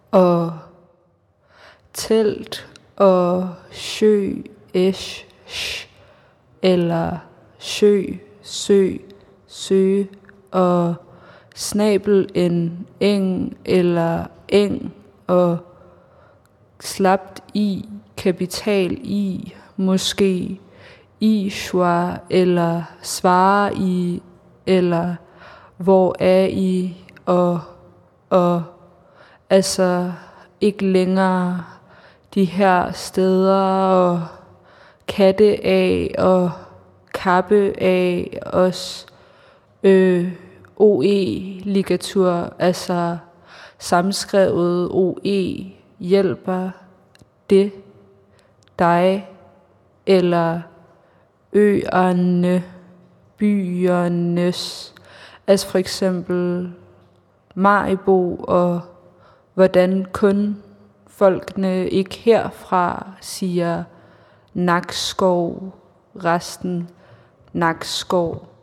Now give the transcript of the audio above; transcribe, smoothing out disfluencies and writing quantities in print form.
og telt og sjø, eller sø, søge og snabel en eng eller eng og slapt i, kapital i, måske i schwa eller svare i, eller hvor er i, og altså ikke længere de her steder, og katte af og kappe af os, OE ligatur, altså samskrevet OE hjælper det dig, eller øerne, byernes, altså for eksempel Maribo, og hvordan kun folkene ikke herfra siger Nakskov, resten Nakskov.